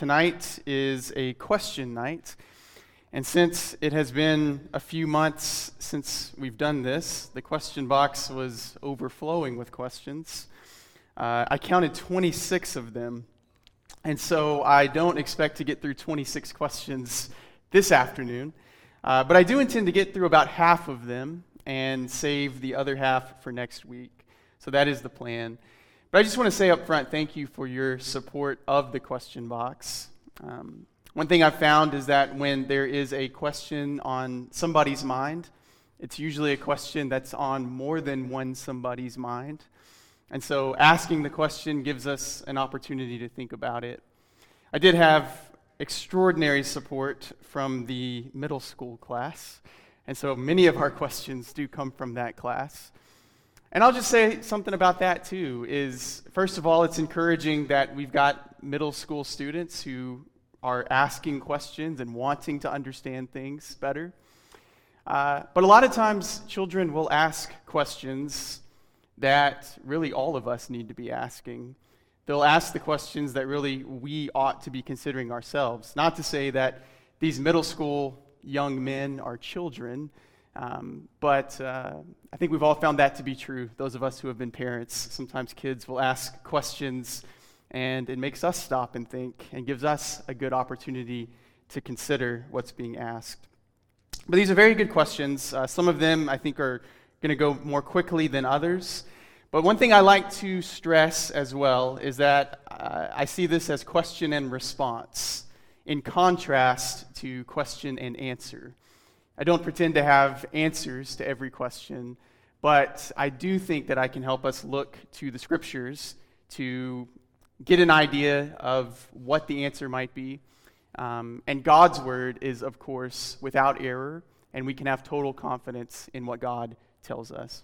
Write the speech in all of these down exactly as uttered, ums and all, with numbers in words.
tonight is a question night, and since it has been a few months since we've done this, the question box was overflowing with questions. Uh, I counted twenty-six of them, and so I don't expect to get through twenty-six questions this afternoon, uh, but I do intend to get through about half of them and save the other half for next week. So that is the plan. But I just want to say up front, thank you for your support of the question box. Um, one thing I've found is that when there is a question on somebody's mind, it's usually a question that's on more than one somebody's mind. And so asking the question gives us an opportunity to think about it. I did have extraordinary support from the middle school class, and so many of our questions do come from that class. And I'll just say something about that too, is first of all, it's encouraging that we've got middle school students who are asking questions and wanting to understand things better. Uh, but a lot of times, children will ask questions that really all of us need to be asking. They'll ask the questions that really we ought to be considering ourselves. Not to say that these middle school young men are children, Um, but uh, I think we've all found that to be true. Those of us who have been parents, sometimes kids will ask questions, and it makes us stop and think and gives us a good opportunity to consider what's being asked. But these are very good questions. Uh, some of them I think are going to go more quickly than others. But one thing I like to stress as well is that uh, I see this as question and response in contrast to question and answer. I don't pretend to have answers to every question, but I do think that I can help us look to the scriptures to get an idea of what the answer might be. Um, and God's word is, of course, without error, and we can have total confidence in what God tells us.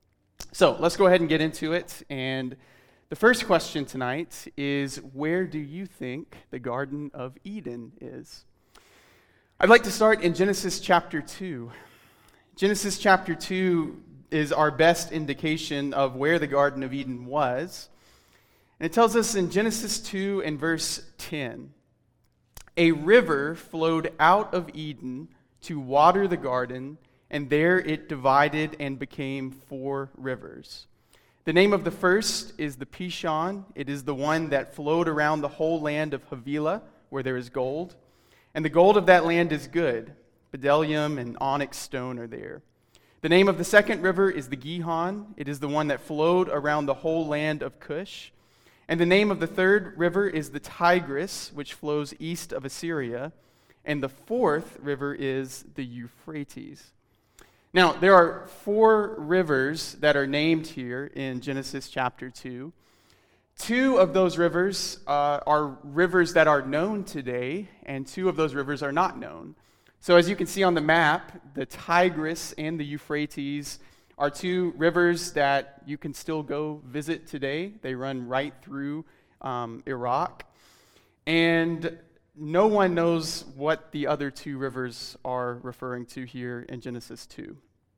So let's go ahead and get into it. And the first question tonight is, where do you think the Garden of Eden is? I'd like to start in Genesis chapter two. Genesis chapter two is our best indication of where the Garden of Eden was. And it tells us in Genesis two and verse ten, "A river flowed out of Eden to water the garden, and there it divided and became four rivers. The name of the first is the Pishon. It is the one that flowed around the whole land of Havilah, where there is gold. And the gold of that land is good. Bdellium and onyx stone are there. The name of the second river is the Gihon. It is the one that flowed around the whole land of Cush. And the name of the third river is the Tigris, which flows east of Assyria. And the fourth river is the Euphrates." Now, there are four rivers that are named here in Genesis chapter two. Two of those rivers uh, are rivers that are known today, and two of those rivers are not known. So as you can see on the map, the Tigris and the Euphrates are two rivers that you can still go visit today. They run right through um, Iraq. And no one knows what the other two rivers are referring to here in Genesis two.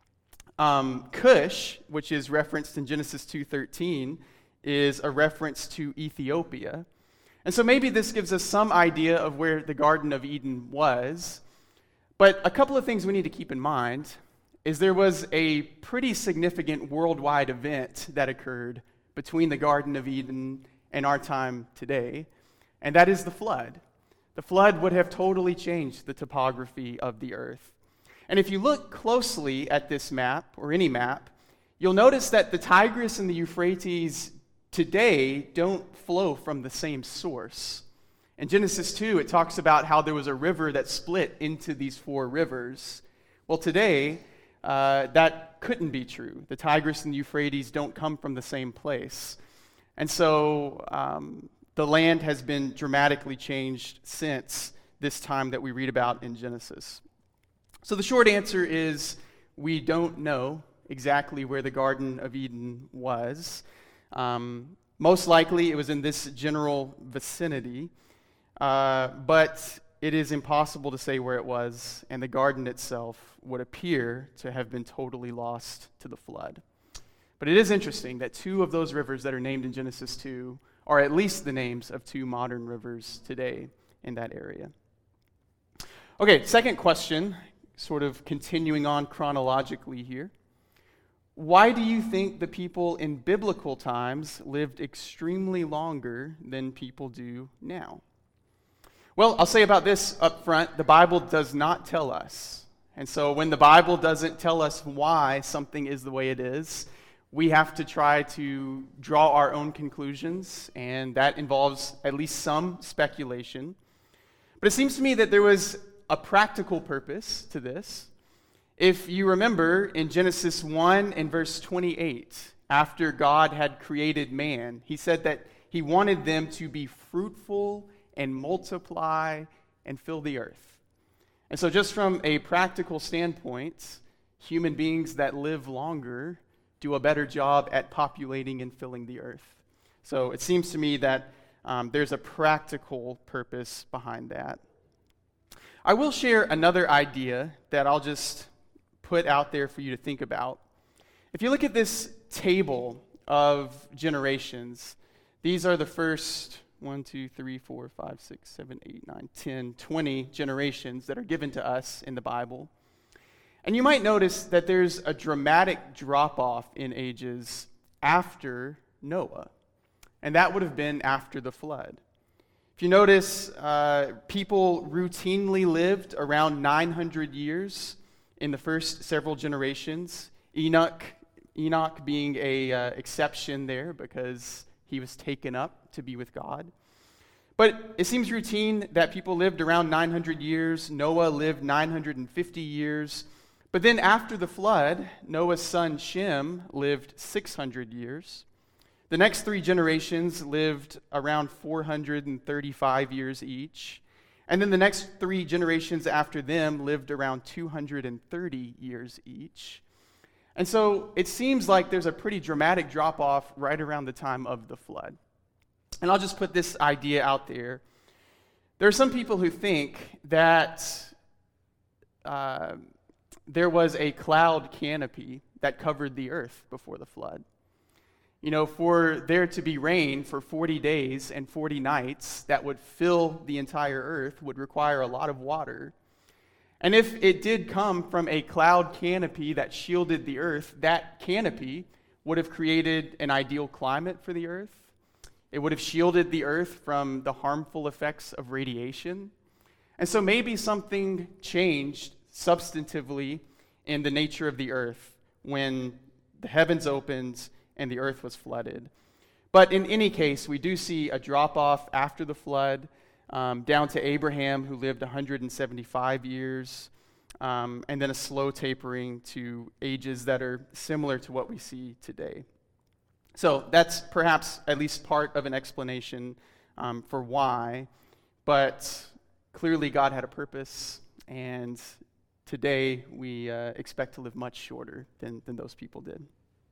Um, Cush, which is referenced in Genesis two thirteen, is a reference to Ethiopia. And so maybe this gives us some idea of where the Garden of Eden was. But a couple of things we need to keep in mind is there was a pretty significant worldwide event that occurred between the Garden of Eden and our time today, and that is the flood. The flood would have totally changed the topography of the earth. And if you look closely at this map, or any map, you'll notice that the Tigris and the Euphrates today don't flow from the same source. In Genesis two, it talks about how there was a river that split into these four rivers. Well, today, uh, that couldn't be true. The Tigris and the Euphrates don't come from the same place. And so um, the land has been dramatically changed since this time that we read about in Genesis. So the short answer is we don't know exactly where the Garden of Eden was. Um, most likely it was in this general vicinity, uh, but it is impossible to say where it was, and the garden itself would appear to have been totally lost to the flood. But it is interesting that two of those rivers that are named in Genesis two are at least the names of two modern rivers today in that area. Okay, second question, sort of continuing on chronologically here. Why do you think the people in biblical times lived extremely longer than people do now? Well, I'll say about this up front, the Bible does not tell us. And so when the Bible doesn't tell us why something is the way it is, we have to try to draw our own conclusions, and that involves at least some speculation. But it seems to me that there was a practical purpose to this. If you remember in Genesis one and verse twenty-eight, after God had created man, he said that he wanted them to be fruitful and multiply and fill the earth. And so just from a practical standpoint, human beings that live longer do a better job at populating and filling the earth. So it seems to me that um, there's a practical purpose behind that. I will share another idea that I'll just put out there for you to think about. If you look at this table of generations, these are the first one, two, three, four, five, six, seven, eight, nine, ten, twenty generations that are given to us in the Bible. And you might notice that there's a dramatic drop-off in ages after Noah. And that would have been after the flood. If you notice, uh, people routinely lived around nine hundred years in the first several generations. Enoch, Enoch being a uh, exception there because he was taken up to be with God. But it seems routine that people lived around nine hundred years. Noah lived nine hundred fifty years. But then after the flood, Noah's son Shem lived six hundred years. The next three generations lived around four hundred thirty-five years each. And then the next three generations after them lived around two hundred thirty years each. And so it seems like there's a pretty dramatic drop-off right around the time of the flood. And I'll just put this idea out there. There are some people who think that uh, there was a cloud canopy that covered the earth before the flood. You know, for there to be rain for forty days and forty nights that would fill the entire earth would require a lot of water. And if it did come from a cloud canopy that shielded the earth, that canopy would have created an ideal climate for the earth. It would have shielded the earth from the harmful effects of radiation. And so maybe something changed substantively in the nature of the earth when the heavens opened and the earth was flooded. But in any case, we do see a drop-off after the flood, um, down to Abraham, who lived one hundred seventy-five years, um, and then a slow tapering to ages that are similar to what we see today. So that's perhaps at least part of an explanation um, for why, but clearly God had a purpose, and today we uh, expect to live much shorter than, than those people did.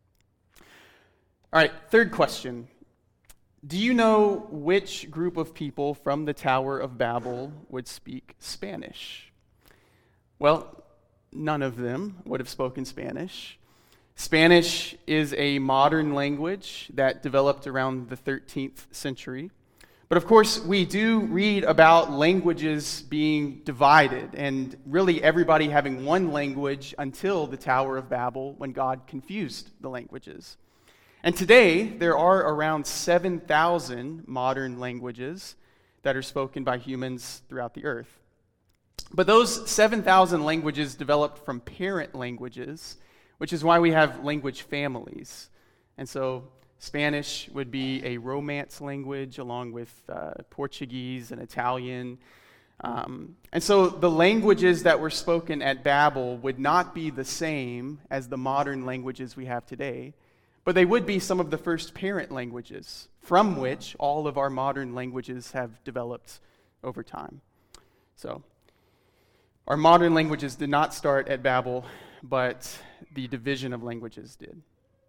All right, third question. Do you know which group of people from the Tower of Babel would speak Spanish? Well, none of them would have spoken Spanish. Spanish is a modern language that developed around the thirteenth century. But of course, we do read about languages being divided and really everybody having one language until the Tower of Babel when God confused the languages. And today, there are around seven thousand modern languages that are spoken by humans throughout the earth. But those seven thousand languages developed from parent languages, which is why we have language families. And so Spanish would be a Romance language along with uh, Portuguese and Italian. Um, and so the languages that were spoken at Babel would not be the same as the modern languages we have today. But they would be some of the first parent languages from which all of our modern languages have developed over time. So, our modern languages did not start at Babel, but the division of languages did.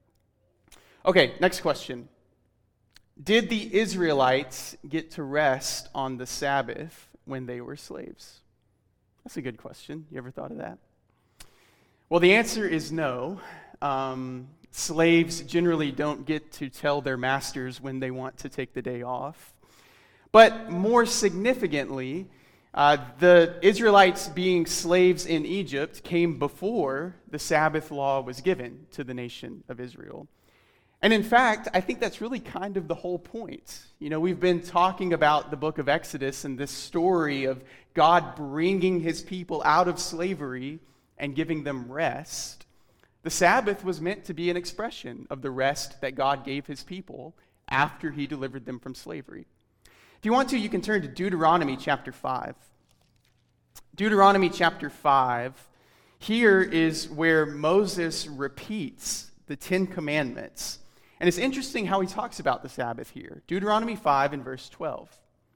Okay, next question. Did the Israelites get to rest on the Sabbath when they were slaves? That's a good question. You ever thought of that? Well, the answer is no. Um, Slaves generally don't get to tell their masters when they want to take the day off. But more significantly, uh, the Israelites being slaves in Egypt came before the Sabbath law was given to the nation of Israel. And in fact, I think that's really kind of the whole point. You know, we've been talking about the book of Exodus and this story of God bringing his people out of slavery and giving them rest. The Sabbath was meant to be an expression of the rest that God gave his people after he delivered them from slavery. If you want to, you can turn to Deuteronomy chapter five. Deuteronomy chapter five, here is where Moses repeats the Ten Commandments. And it's interesting how he talks about the Sabbath here. Deuteronomy five and verse twelve.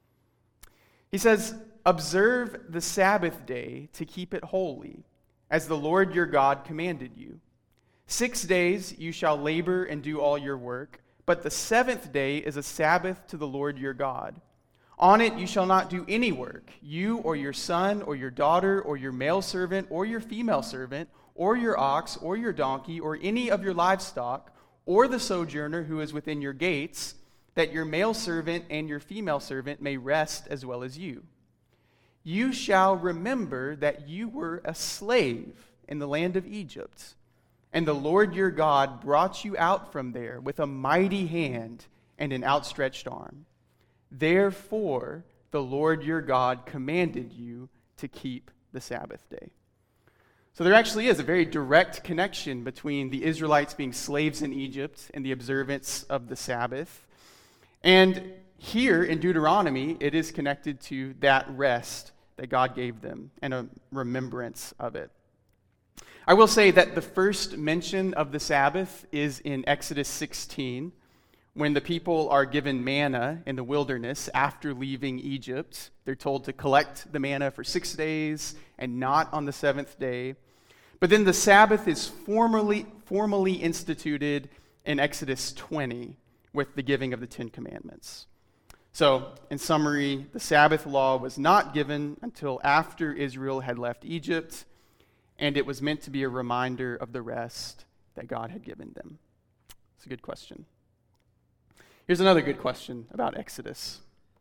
He says, "Observe the Sabbath day to keep it holy, as the Lord your God commanded you. Six days you shall labor and do all your work, but the seventh day is a Sabbath to the Lord your God. On it you shall not do any work, you or your son or your daughter or your male servant or your female servant or your ox or your donkey or any of your livestock or the sojourner who is within your gates, that your male servant and your female servant may rest as well as you. You shall remember that you were a slave in the land of Egypt, and the Lord your God brought you out from there with a mighty hand and an outstretched arm. Therefore, the Lord your God commanded you to keep the Sabbath day." So there actually is a very direct connection between the Israelites being slaves in Egypt and the observance of the Sabbath. And here in Deuteronomy, it is connected to that rest that God gave them and a remembrance of it. I will say that the first mention of the Sabbath is in Exodus sixteen, when the people are given manna in the wilderness after leaving Egypt. They're told to collect the manna for six days and not on the seventh day. But then the Sabbath is formally, formally instituted in Exodus twenty with the giving of the Ten Commandments. So, in summary, the Sabbath law was not given until after Israel had left Egypt, and it was meant to be a reminder of the rest that God had given them. It's a good question. Here's another good question about Exodus.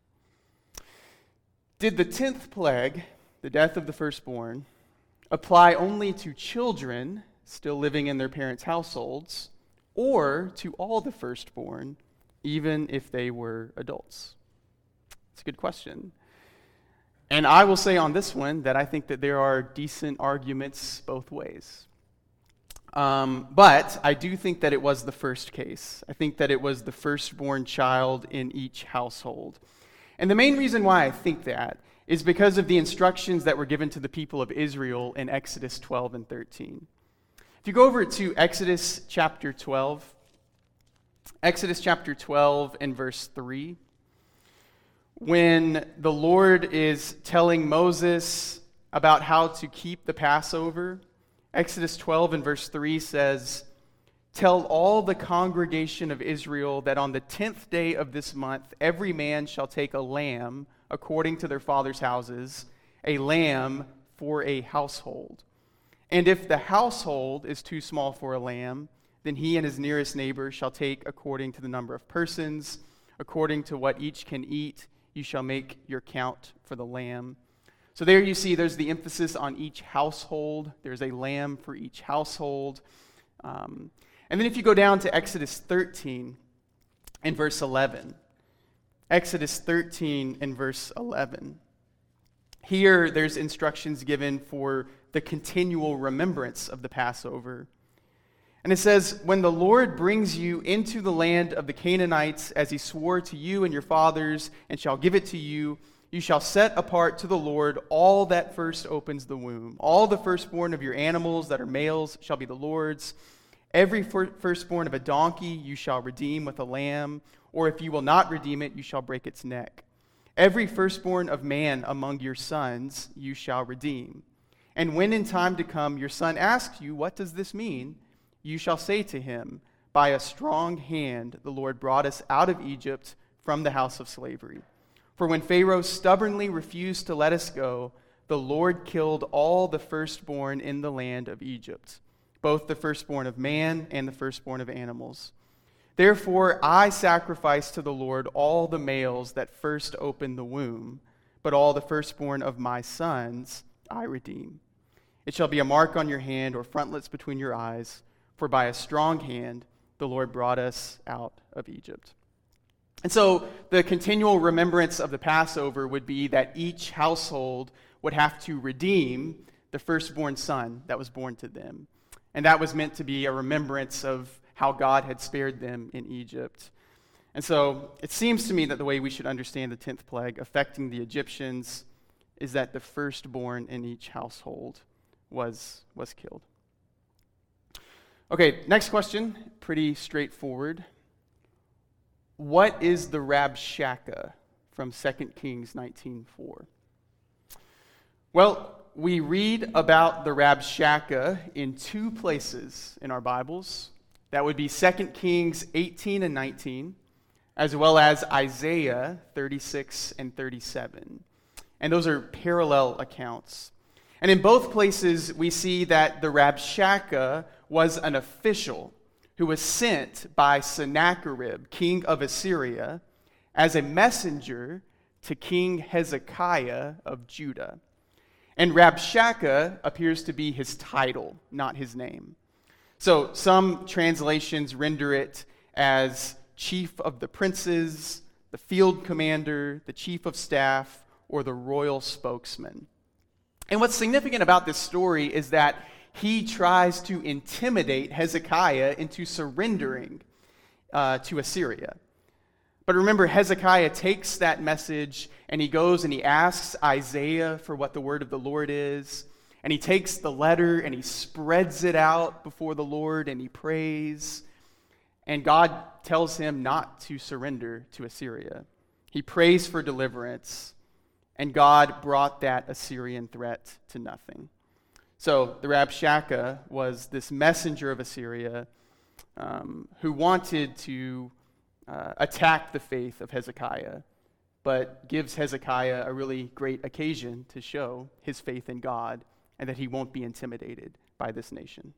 Did the tenth plague, the death of the firstborn, apply only to children still living in their parents' households, or to all the firstborn, even if they were adults? It's a good question. And I will say on this one that I think that there are decent arguments both ways. Um, but I do think that it was the first case. I think that it was the firstborn child in each household. And the main reason why I think that is because of the instructions that were given to the people of Israel in Exodus twelve and thirteen. If you go over to Exodus chapter twelve, Exodus chapter twelve and verse three, when the Lord is telling Moses about how to keep the Passover, Exodus twelve and verse three says, "Tell all the congregation of Israel that on the tenth day of this month, every man shall take a lamb according to their father's houses, a lamb for a household. And if the household is too small for a lamb, then he and his nearest neighbor shall take according to the number of persons, according to what each can eat, you shall make your count for the lamb." So there you see there's the emphasis on each household. There's a lamb for each household. Um, and then if you go down to Exodus thirteen and verse eleven, Exodus thirteen and verse eleven, here there's instructions given for the continual remembrance of the Passover. And it says, "When the Lord brings you into the land of the Canaanites, as he swore to you and your fathers, and shall give it to you, you shall set apart to the Lord all that first opens the womb. All the firstborn of your animals that are males shall be the Lord's. Every firstborn of a donkey you shall redeem with a lamb, or if you will not redeem it, you shall break its neck. Every firstborn of man among your sons you shall redeem. And when in time to come your son asks you, 'What does this mean?' you shall say to him, 'By a strong hand the Lord brought us out of Egypt from the house of slavery. For when Pharaoh stubbornly refused to let us go, the Lord killed all the firstborn in the land of Egypt, both the firstborn of man and the firstborn of animals. Therefore I sacrifice to the Lord all the males that first opened the womb, but all the firstborn of my sons I redeem. It shall be a mark on your hand or frontlets between your eyes, for by a strong hand the Lord brought us out of Egypt. And so the continual remembrance of the Passover would be that each household would have to redeem the firstborn son that was born to them. And that was meant to be a remembrance of how God had spared them in Egypt. And so it seems to me that the way we should understand the tenth plague affecting the Egyptians is that the firstborn in each household was, was killed. Okay, next question, pretty straightforward. What is the Rabshakeh from Second Kings nineteen four? Well, we read about the Rabshakeh in two places in our Bibles. That would be Second Kings eighteen and nineteen, as well as Isaiah thirty-six and thirty-seven. And those are parallel accounts. And in both places, we see that the Rabshakeh was an official who was sent by Sennacherib, king of Assyria, as a messenger to King Hezekiah of Judah. And Rabshakeh appears to be his title, not his name. So some translations render it as chief of the princes, the field commander, the chief of staff, or the royal spokesman. And what's significant about this story is that he tries to intimidate Hezekiah into surrendering uh, to Assyria. But remember, Hezekiah takes that message and he goes and he asks Isaiah for what the word of the Lord is. And he takes the letter and he spreads it out before the Lord and he prays. And God tells him not to surrender to Assyria. He prays for deliverance. And God brought that Assyrian threat to nothing. So the Rabshakeh was this messenger of Assyria um, who wanted to uh, attack the faith of Hezekiah, but gives Hezekiah a really great occasion to show his faith in God and that he won't be intimidated by this nation.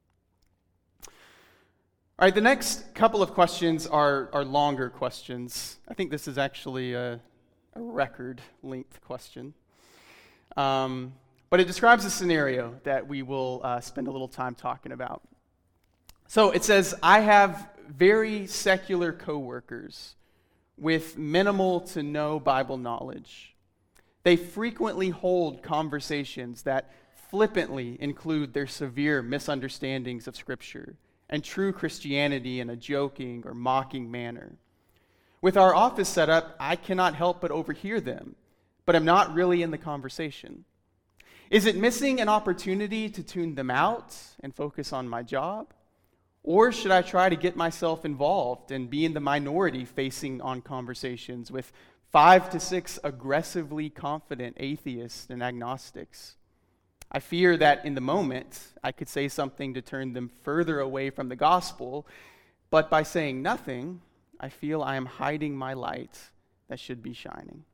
All right, the next couple of questions are, are longer questions. I think this is actually a, a record length question. Um, But it describes a scenario that we will uh, spend a little time talking about. So it says, I have very secular coworkers with minimal to no Bible knowledge. They frequently hold conversations that flippantly include their severe misunderstandings of Scripture and true Christianity in a joking or mocking manner. With our office set up, I cannot help but overhear them, but I'm not really in the conversation. Is it missing an opportunity to tune them out and focus on my job? Or should I try to get myself involved and be in the minority facing on conversations with five to six aggressively confident atheists and agnostics? I fear that in the moment, I could say something to turn them further away from the gospel, but by saying nothing, I feel I am hiding my light that should be shining.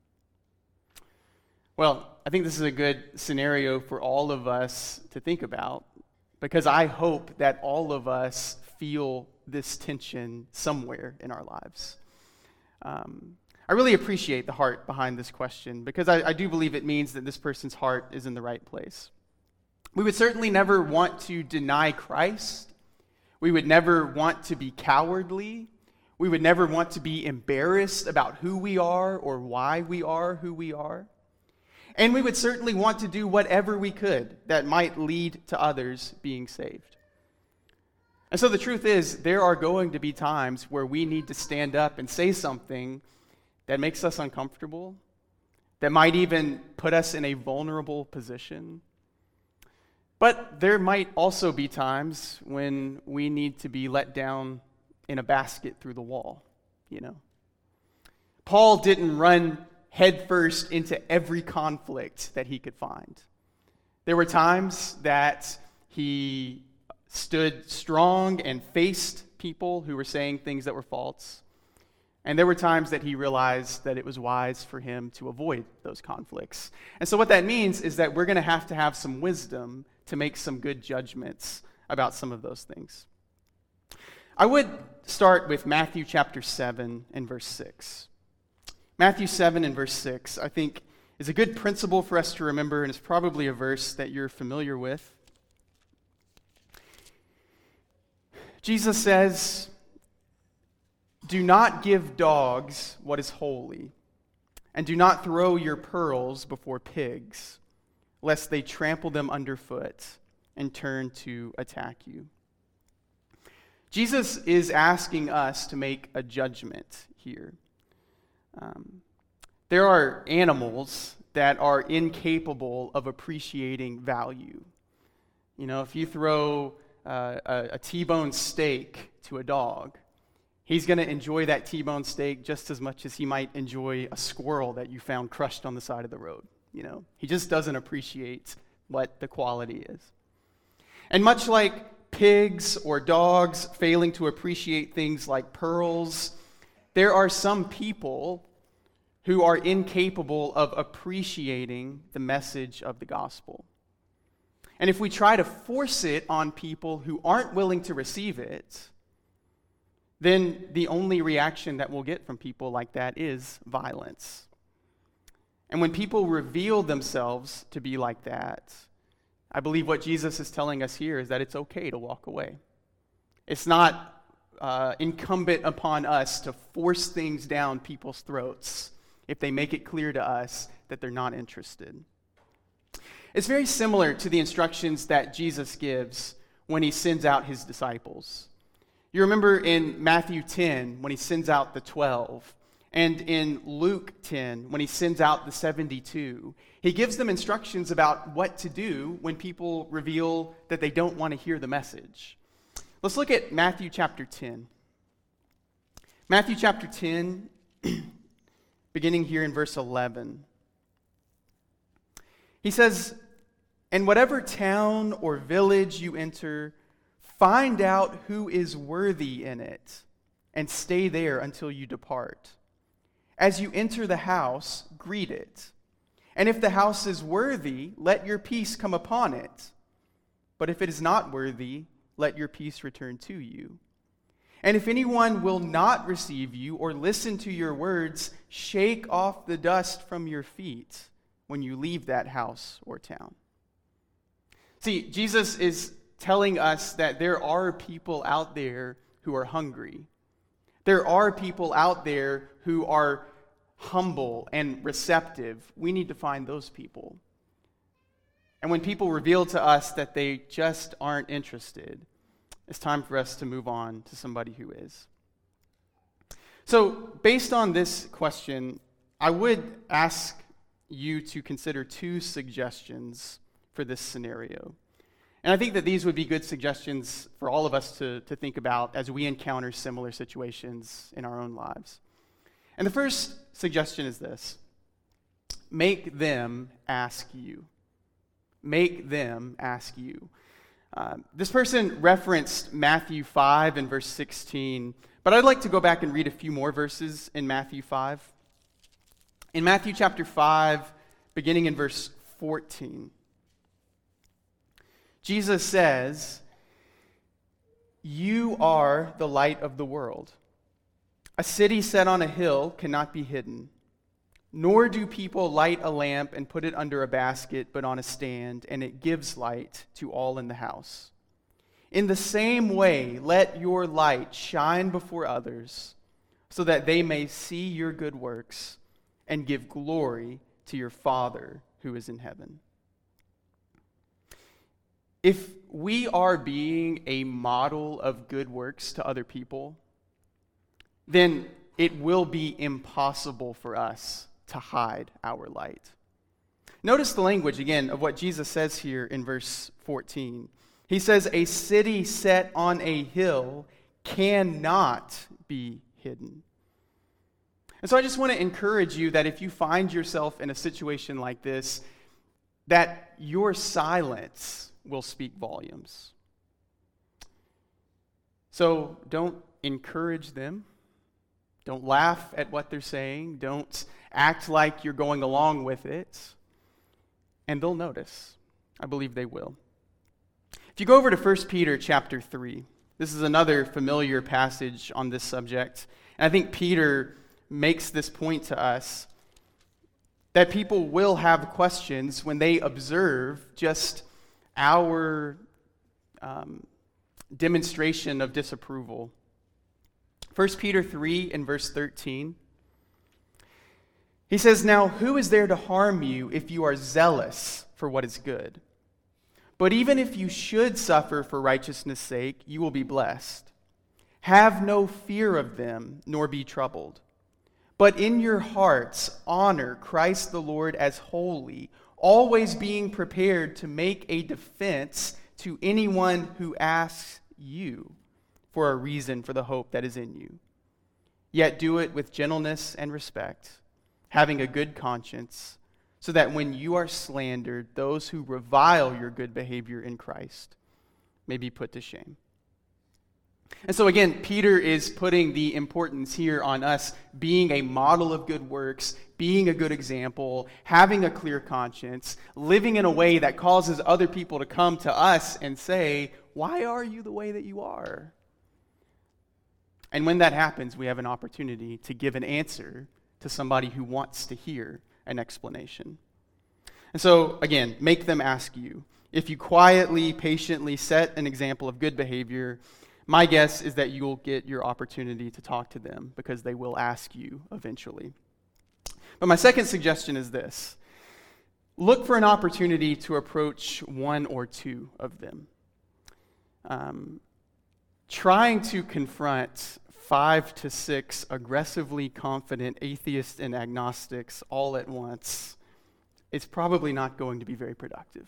Well, I think this is a good scenario for all of us to think about, because I hope that all of us feel this tension somewhere in our lives. Um, I really appreciate the heart behind this question, because I, I do believe it means that this person's heart is in the right place. We would certainly never want to deny Christ. We would never want to be cowardly. We would never want to be embarrassed about who we are or why we are who we are. And we would certainly want to do whatever we could that might lead to others being saved. And so the truth is, there are going to be times where we need to stand up and say something that makes us uncomfortable, that might even put us in a vulnerable position. But there might also be times when we need to be let down in a basket through the wall, you know. Paul didn't run headfirst into every conflict that he could find. There were times that he stood strong and faced people who were saying things that were false. And there were times that he realized that it was wise for him to avoid those conflicts. And so what that means is that we're going to have to have some wisdom to make some good judgments about some of those things. I would start with Matthew chapter seven and verse six. Matthew seven and verse six, I think, is a good principle for us to remember, and it's probably a verse that you're familiar with. Jesus says, "Do not give dogs what is holy, and do not throw your pearls before pigs, lest they trample them underfoot and turn to attack you." Jesus is asking us to make a judgment here. Um, there are animals that are incapable of appreciating value. You know, if you throw uh, a, a T-bone steak to a dog, he's going to enjoy that T-bone steak just as much as he might enjoy a squirrel that you found crushed on the side of the road. You know, he just doesn't appreciate what the quality is. And much like pigs or dogs failing to appreciate things like pearls, there are some people who are incapable of appreciating the message of the gospel. And if we try to force it on people who aren't willing to receive it, then the only reaction that we'll get from people like that is violence. And when people reveal themselves to be like that, I believe what Jesus is telling us here is that it's okay to walk away. It's not uh, incumbent upon us to force things down people's throats if they make it clear to us that they're not interested. It's very similar to the instructions that Jesus gives when he sends out his disciples. You remember in Matthew ten when he sends out the twelve, and in Luke ten when he sends out the seventy-two, he gives them instructions about what to do when people reveal that they don't want to hear the message. Let's look at Matthew chapter ten. Matthew chapter ten, beginning here in verse eleven. He says, "And whatever town or village you enter, find out who is worthy in it, and stay there until you depart. As you enter the house, greet it. And if the house is worthy, let your peace come upon it. But if it is not worthy, let your peace return to you. And if anyone will not receive you or listen to your words, shake off the dust from your feet when you leave that house or town." See, Jesus is telling us that there are people out there who are hungry. There are people out there who are humble and receptive. We need to find those people. And when people reveal to us that they just aren't interested, it's time for us to move on to somebody who is. So, based on this question, I would ask you to consider two suggestions for this scenario. And I think that these would be good suggestions for all of us to, to think about as we encounter similar situations in our own lives. And the first suggestion is this: make them ask you. Make them ask you. Uh, this person referenced Matthew five and verse sixteen, but I'd like to go back and read a few more verses in Matthew five. In Matthew chapter five, beginning in verse fourteen, Jesus says, "You are the light of the world. A city set on a hill cannot be hidden. Nor do people light a lamp and put it under a basket, but on a stand, and it gives light to all in the house. In the same way, let your light shine before others, so that they may see your good works and give glory to your Father who is in heaven." If we are being a model of good works to other people, then it will be impossible for us to hide our light. Notice the language again of what Jesus says here in verse fourteen. He says, "A city set on a hill cannot be hidden." And so I just want to encourage you that if you find yourself in a situation like this, that your silence will speak volumes. So don't encourage them. Don't laugh at what they're saying. Don't act like you're going along with it. And they'll notice. I believe they will. If you go over to First Peter chapter three, this is another familiar passage on this subject. And I think Peter makes this point to us that people will have questions when they observe just our um, demonstration of disapproval. First Peter three and verse thirteen. He says, "Now who is there to harm you if you are zealous for what is good? But even if you should suffer for righteousness' sake, you will be blessed. Have no fear of them, nor be troubled. But in your hearts honor Christ the Lord as holy, always being prepared to make a defense to anyone who asks you for a reason for the hope that is in you. Yet do it with gentleness and respect, having a good conscience, so that when you are slandered, those who revile your good behavior in Christ may be put to shame." And so again, Peter is putting the importance here on us being a model of good works, being a good example, having a clear conscience, living in a way that causes other people to come to us and say, "Why are you the way that you are?" And when that happens, we have an opportunity to give an answer to somebody who wants to hear an explanation. And so, again, make them ask you. If you quietly, patiently set an example of good behavior, my guess is that you will get your opportunity to talk to them because they will ask you eventually. But my second suggestion is this. Look for an opportunity to approach one or two of them. Um, trying to confront five to six aggressively confident atheists and agnostics all at once is probably not going to be very productive.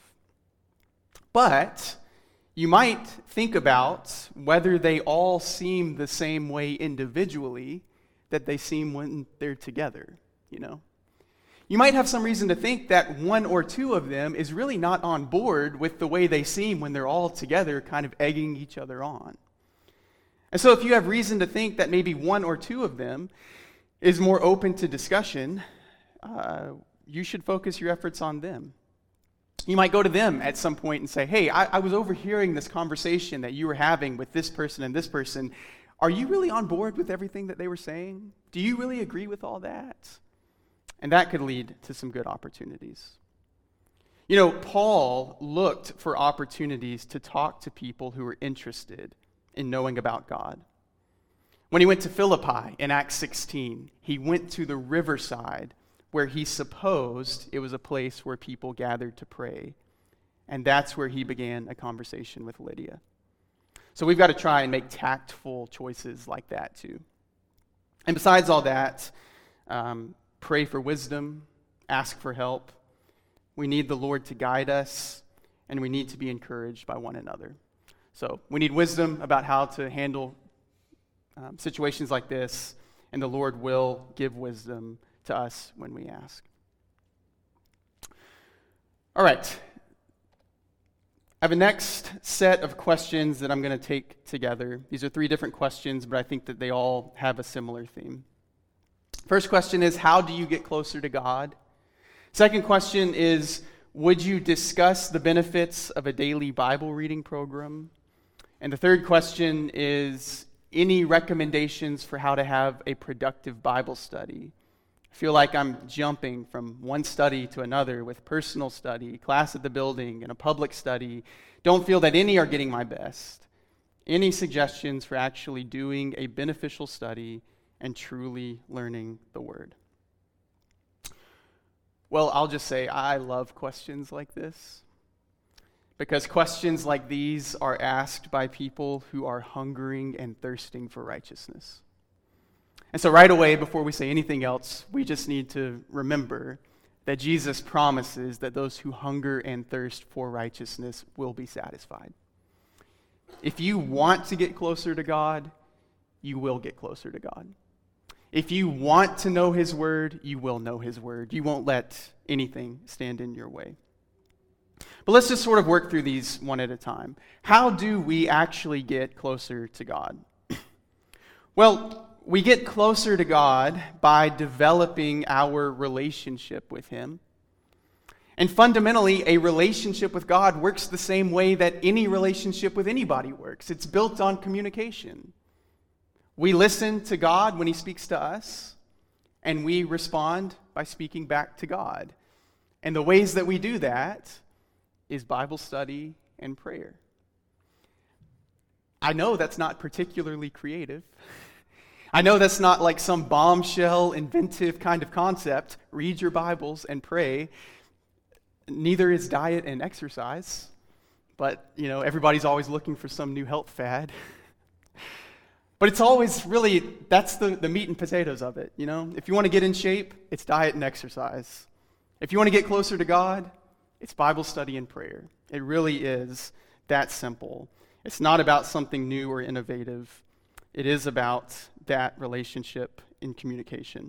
But you might think about whether they all seem the same way individually that they seem when they're together, you know. You might have some reason to think that one or two of them is really not on board with the way they seem when they're all together, kind of egging each other on. And so if you have reason to think that maybe one or two of them is more open to discussion, uh, you should focus your efforts on them. You might go to them at some point and say, "Hey, I, I was overhearing this conversation that you were having with this person and this person. Are you really on board with everything that they were saying? Do you really agree with all that?" And that could lead to some good opportunities. You know, Paul looked for opportunities to talk to people who were interested in knowing about God. When he went to Philippi in Acts sixteen, he went to the riverside where he supposed it was a place where people gathered to pray. And that's where he began a conversation with Lydia. So we've got to try and make tactful choices like that too. And besides all that, um, pray for wisdom, ask for help. We need the Lord to guide us, and we need to be encouraged by one another. So we need wisdom about how to handle um, situations like this, and the Lord will give wisdom to us when we ask. All right. I have a next set of questions that I'm going to take together. These are three different questions, but I think that they all have a similar theme. First question is, how do you get closer to God? Second question is, would you discuss the benefits of a daily Bible reading program? And the third question is, any recommendations for how to have a productive Bible study? I feel like I'm jumping from one study to another with personal study, class at the building, and a public study. Don't feel that any are getting my best. Any suggestions for actually doing a beneficial study and truly learning the Word? Well, I'll just say I love questions like this, because questions like these are asked by people who are hungering and thirsting for righteousness. And so right away, before we say anything else, we just need to remember that Jesus promises that those who hunger and thirst for righteousness will be satisfied. If you want to get closer to God, you will get closer to God. If you want to know His Word, you will know His Word. You won't let anything stand in your way. But let's just sort of work through these one at a time. How do we actually get closer to God? Well, we get closer to God by developing our relationship with Him. And fundamentally, a relationship with God works the same way that any relationship with anybody works. It's built on communication. We listen to God when he speaks to us, and we respond by speaking back to God. And the ways that we do that is Bible study and prayer. I know that's not particularly creative. I know that's not like some bombshell, inventive kind of concept. Read your Bibles and pray. Neither is diet and exercise. But, you know, everybody's always looking for some new health fad. But it's always really, that's the, the meat and potatoes of it, you know? If you want to get in shape, it's diet and exercise. If you want to get closer to God, it's Bible study and prayer. It really is that simple. It's not about something new or innovative. It is about that relationship in communication.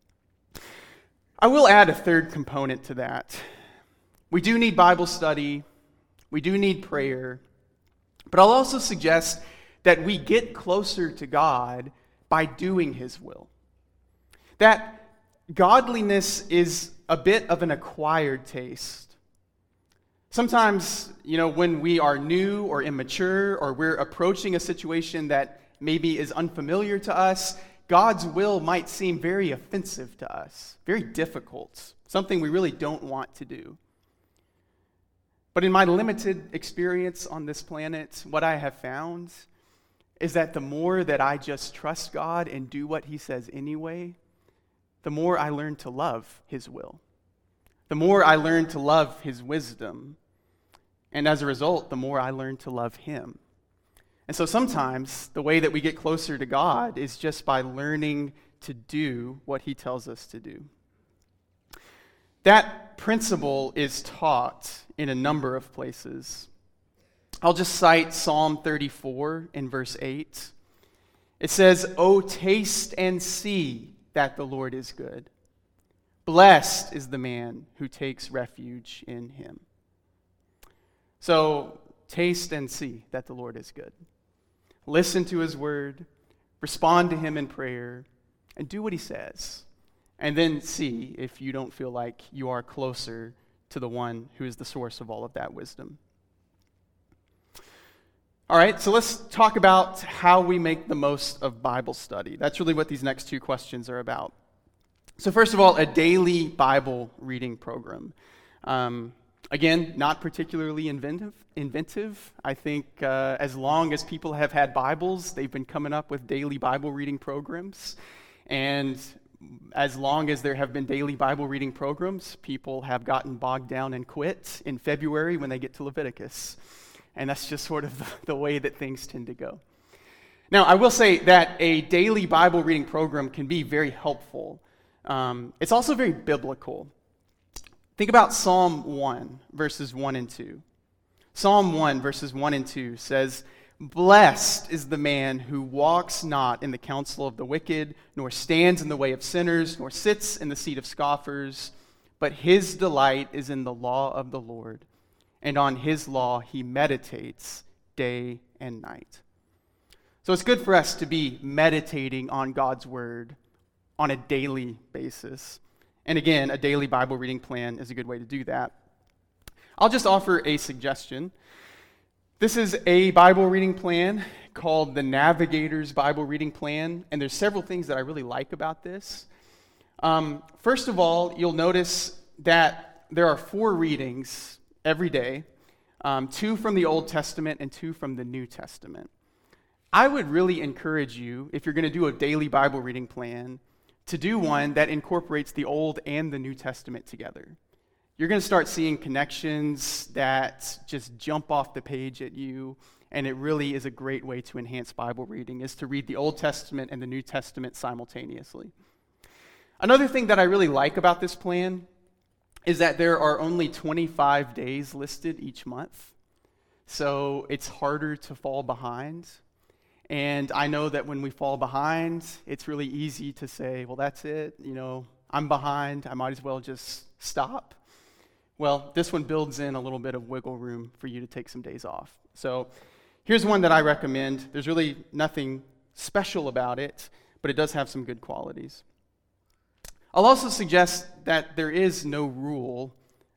I will add a third component to that. We do need Bible study. We do need prayer. But I'll also suggest that we get closer to God by doing his will. That godliness is a bit of an acquired taste. Sometimes, you know, when we are new or immature or we're approaching a situation that maybe is unfamiliar to us, God's will might seem very offensive to us, very difficult, something we really don't want to do. But in my limited experience on this planet, what I have found is that the more that I just trust God and do what he says anyway, the more I learn to love his will. The more I learn to love his wisdom. And as a result, the more I learn to love him. And so sometimes the way that we get closer to God is just by learning to do what he tells us to do. That principle is taught in a number of places. I'll just cite Psalm thirty-four in verse eight. It says, "O taste and see that the Lord is good. Blessed is the man who takes refuge in him." So, taste and see that the Lord is good. Listen to his word, respond to him in prayer, and do what he says. And then see if you don't feel like you are closer to the one who is the source of all of that wisdom. All right, so let's talk about how we make the most of Bible study. That's really what these next two questions are about. So first of all, a daily Bible reading program. Um, again, not particularly inventive. Inventive. I think uh, as long as people have had Bibles, they've been coming up with daily Bible reading programs. And as long as there have been daily Bible reading programs, people have gotten bogged down and quit in February when they get to Leviticus. And that's just sort of the, the way that things tend to go. Now, I will say that a daily Bible reading program can be very helpful. Um, it's also very biblical. Think about Psalm one, verses one and two. Psalm one, verses one and two says, "Blessed is the man who walks not in the counsel of the wicked, nor stands in the way of sinners, nor sits in the seat of scoffers, but his delight is in the law of the Lord. And on his law he meditates day and night." So it's good for us to be meditating on God's word on a daily basis. And again, a daily Bible reading plan is a good way to do that. I'll just offer a suggestion. This is a Bible reading plan called the Navigator's Bible Reading Plan, and there's several things that I really like about this. Um, first of all, you'll notice that there are four readings every day, um, two from the Old Testament and two from the New Testament. I would really encourage you, if you're going to do a daily Bible reading plan, to do one that incorporates the Old and the New Testament together. You're going to start seeing connections that just jump off the page at you, and it really is a great way to enhance Bible reading, is to read the Old Testament and the New Testament simultaneously. Another thing that I really like about this plan is that there are only twenty-five days listed each month, so it's harder to fall behind. And I know that when we fall behind, it's really easy to say, well, that's it, you know, I'm behind, I might as well just stop. Well, this one builds in a little bit of wiggle room for you to take some days off. So here's one that I recommend. There's really nothing special about it, but it does have some good qualities. I'll also suggest that there is no rule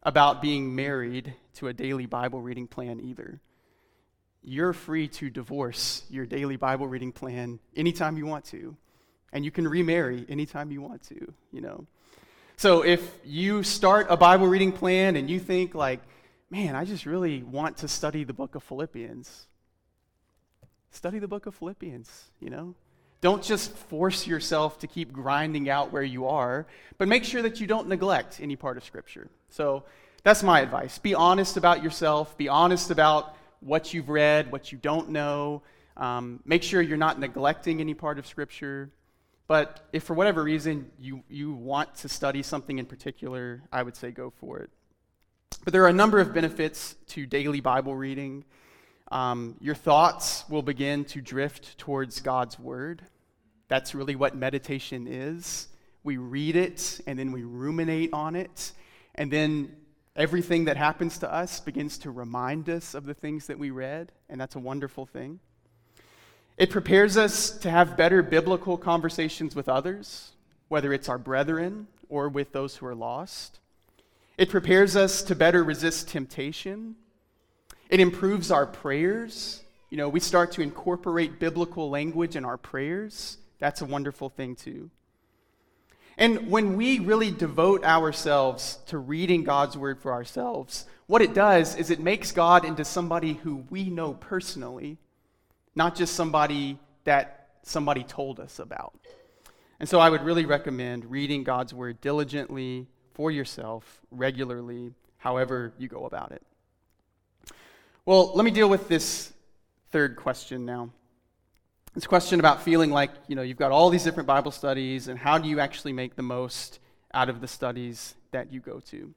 about being married to a daily Bible reading plan either. You're free to divorce your daily Bible reading plan anytime you want to, and you can remarry anytime you want to, you know. So if you start a Bible reading plan and you think like, man, I just really want to study the book of Philippians, study the book of Philippians, you know. Don't just force yourself to keep grinding out where you are, but make sure that you don't neglect any part of Scripture. So that's my advice. Be honest about yourself. Be honest about what you've read, what you don't know. Um, make sure you're not neglecting any part of Scripture. But if for whatever reason you, you want to study something in particular, I would say go for it. But there are a number of benefits to daily Bible reading. Um, your thoughts will begin to drift towards God's Word. That's really what meditation is. We read it, and then we ruminate on it, and then everything that happens to us begins to remind us of the things that we read, and that's a wonderful thing. It prepares us to have better biblical conversations with others, whether it's our brethren or with those who are lost. It prepares us to better resist temptation. It improves our prayers. You know, we start to incorporate biblical language in our prayers. That's a wonderful thing too. And when we really devote ourselves to reading God's Word for ourselves, what it does is it makes God into somebody who we know personally, not just somebody that somebody told us about. And so I would really recommend reading God's Word diligently for yourself, regularly, however you go about it. Well, let me deal with this third question now. This question about feeling like, you know, you've got all these different Bible studies, and how do you actually make the most out of the studies that you go to?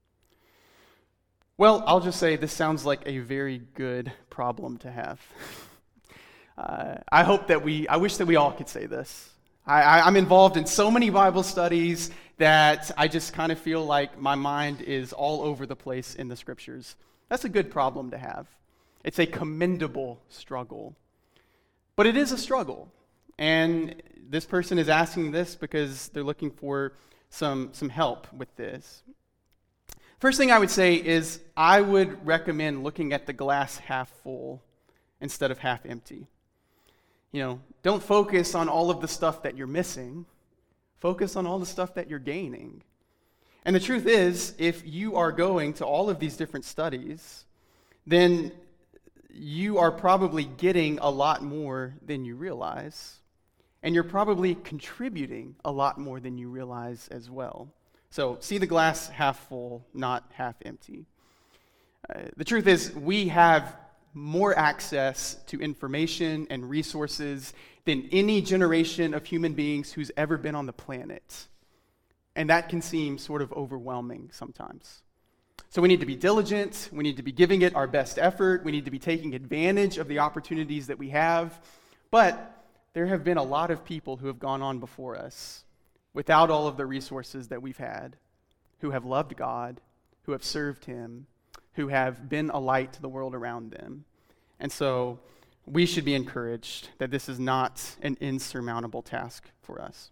Well, I'll just say this sounds like a very good problem to have. uh, I hope that we, I wish that we all could say this. I, I, I'm involved in so many Bible studies that I just kind of feel like my mind is all over the place in the Scriptures. That's a good problem to have. It's a commendable struggle. But it is a struggle. And this person is asking this because they're looking for some, some help with this. First thing I would say is I would recommend looking at the glass half full instead of half empty. You know, don't focus on all of the stuff that you're missing. Focus on all the stuff that you're gaining. And the truth is, if you are going to all of these different studies, then you are probably getting a lot more than you realize. And you're probably contributing a lot more than you realize as well. So see the glass half full, not half empty. Uh, the truth is, we have more access to information and resources than any generation of human beings who's ever been on the planet. And that can seem sort of overwhelming sometimes. So we need to be diligent. We need to be giving it our best effort. We need to be taking advantage of the opportunities that we have. But there have been a lot of people who have gone on before us without all of the resources that we've had, who have loved God, who have served Him, who have been a light to the world around them. And so we should be encouraged that this is not an insurmountable task for us.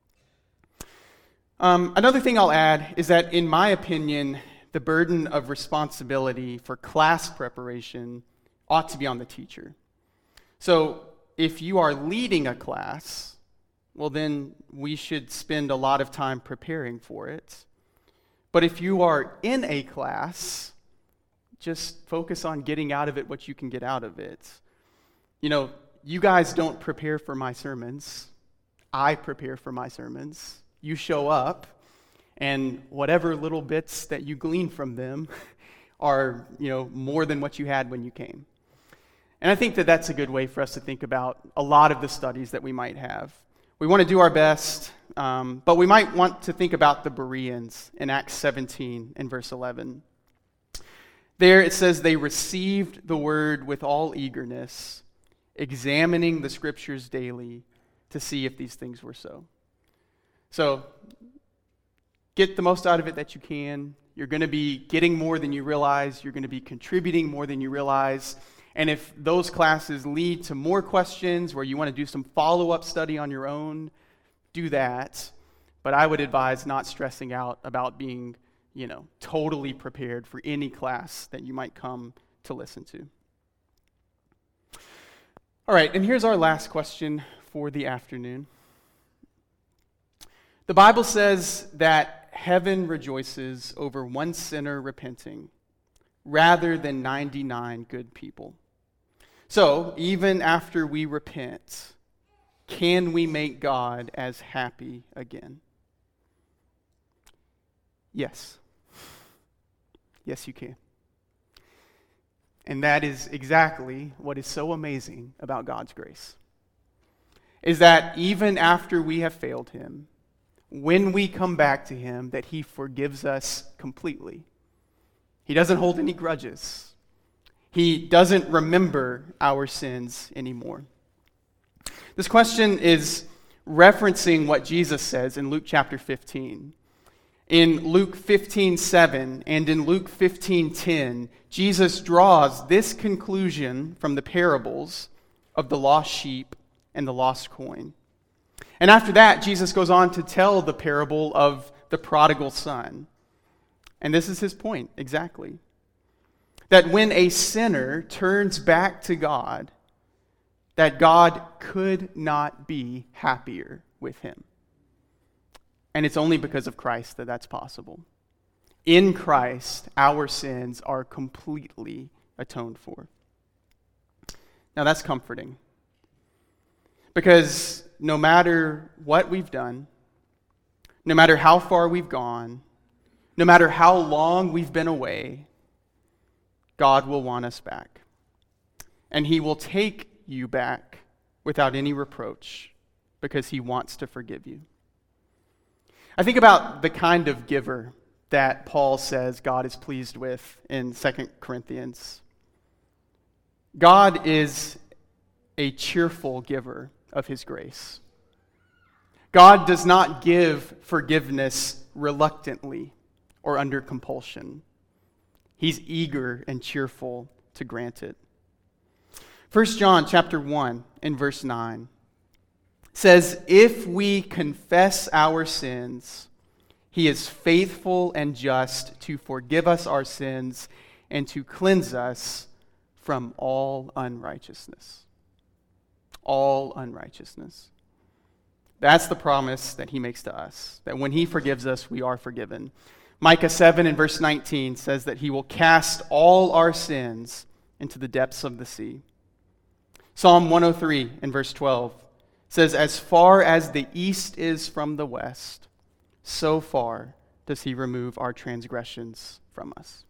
Um, another thing I'll add is that, in my opinion, the burden of responsibility for class preparation ought to be on the teacher. So if you are leading a class, well, then we should spend a lot of time preparing for it. But if you are in a class, just focus on getting out of it what you can get out of it. You know, you guys don't prepare for my sermons. I prepare for my sermons. You show up, and whatever little bits that you glean from them are, you know, more than what you had when you came. And I think that that's a good way for us to think about a lot of the studies that we might have. We want to do our best, um, but we might want to think about the Bereans in Acts seventeen and verse eleven. There it says, they received the word with all eagerness, examining the Scriptures daily to see if these things were so. So, get the most out of it that you can. You're going to be getting more than you realize. You're going to be contributing more than you realize. And if those classes lead to more questions where you want to do some follow-up study on your own, do that. But I would advise not stressing out about being you know, totally prepared for any class that you might come to listen to. All right, and here's our last question for the afternoon. The Bible says that heaven rejoices over one sinner repenting rather than ninety-nine good people. So, even after we repent, can we make God as happy again? Yes. Yes, you can. And that is exactly what is so amazing about God's grace. Is that even after we have failed him, when we come back to him, that he forgives us completely. He doesn't hold any grudges. He doesn't remember our sins anymore. This question is referencing what Jesus says in Luke chapter fifteen. In Luke fifteen seven and in Luke fifteen ten, Jesus draws this conclusion from the parables of the lost sheep and the lost coin. And after that, Jesus goes on to tell the parable of the prodigal son. And this is his point, exactly. That when a sinner turns back to God, that God could not be happier with him. And it's only because of Christ that that's possible. In Christ, our sins are completely atoned for. Now that's comforting. Because no matter what we've done, no matter how far we've gone, no matter how long we've been away, God will want us back. And he will take you back without any reproach because he wants to forgive you. I think about the kind of giver that Paul says God is pleased with in Second Corinthians. God is a cheerful giver of his grace. God does not give forgiveness reluctantly or under compulsion. He's eager and cheerful to grant it. First John chapter one and verse nine says, "If we confess our sins, he is faithful and just to forgive us our sins and to cleanse us from all unrighteousness." All unrighteousness. That's the promise that he makes to us, that when he forgives us, we are forgiven. Micah seven and verse nineteen says that he will cast all our sins into the depths of the sea. Psalm one oh three and verse twelve says, "As far as the east is from the west, so far does he remove our transgressions from us."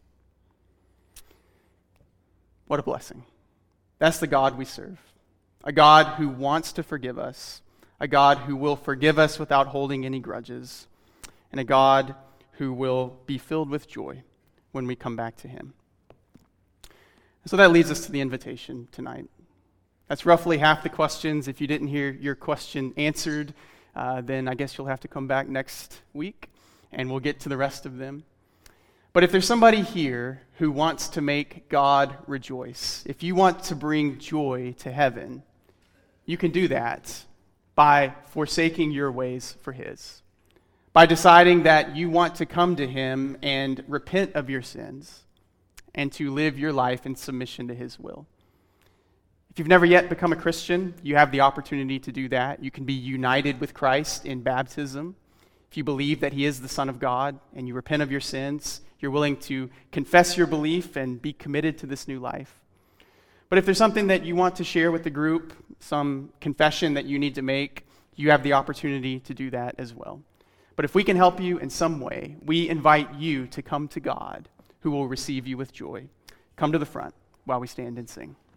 What a blessing. That's the God we serve. A God who wants to forgive us, a God who will forgive us without holding any grudges, and a God who will be filled with joy when we come back to him. So that leads us to the invitation tonight. That's roughly half the questions. If you didn't hear your question answered, uh, then I guess you'll have to come back next week, and we'll get to the rest of them. But if there's somebody here who wants to make God rejoice, if you want to bring joy to heaven, you can do that by forsaking your ways for his. By deciding that you want to come to him and repent of your sins and to live your life in submission to his will. If you've never yet become a Christian, you have the opportunity to do that. You can be united with Christ in baptism. If you believe that he is the Son of God and you repent of your sins, you're willing to confess your belief and be committed to this new life. But if there's something that you want to share with the group, some confession that you need to make, you have the opportunity to do that as well. But if we can help you in some way, we invite you to come to God, who will receive you with joy. Come to the front while we stand and sing.